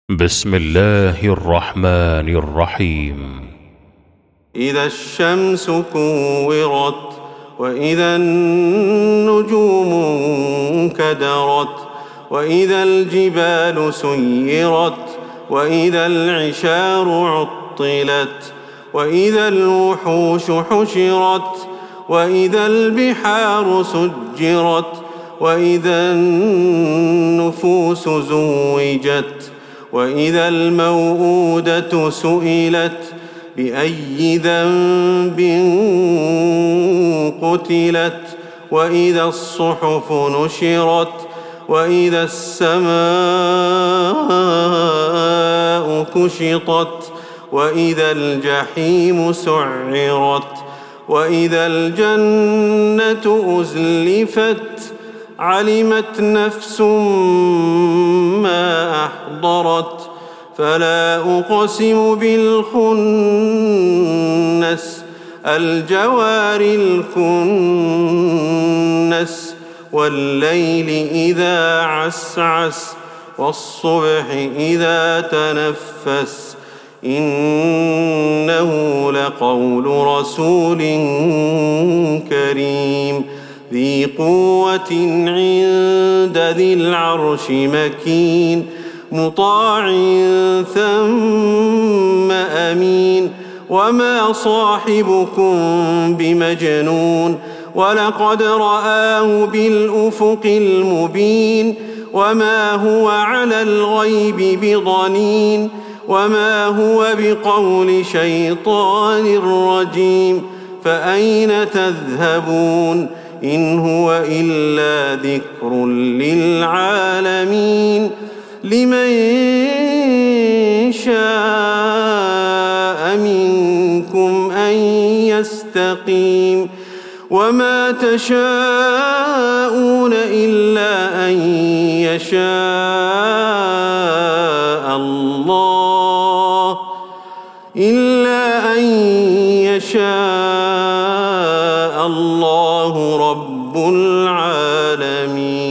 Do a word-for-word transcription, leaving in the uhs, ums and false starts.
بسم الله الرحمن الرحيم. إذا الشمس كورت وإذا النجوم انكدرت وإذا الجبال سيرت وإذا العشار عطلت وإذا الوحوش حشرت وإذا البحار سجرت وإذا النفوس زوجت وإذا الموءودة سئلت بأي ذنب قتلت وإذا الصحف نشرت وإذا السماء كشطت وإذا الجحيم سعرت وإذا الجنة أزلفت علمت نفس ما أحضرت فلا أقسم بالخنس الجوار الكنس والليل إذا عسعس والصبح إذا تنفس إنه لقول رسول كريم ذي قوة عند ذي العرش مكين مطاع ثم أمين وما صاحبكم بمجنون ولقد رآه بالأفق المبين وما هو على الغيب بضنين وما هو بقول شيطان رجيم فأين تذهبون إن هو إلا ذكر للعالمين لمن شاء منكم أن يستقيم وما تشاءون إلا أن يشاء الله إلا أن يشاء الله رب العالمين.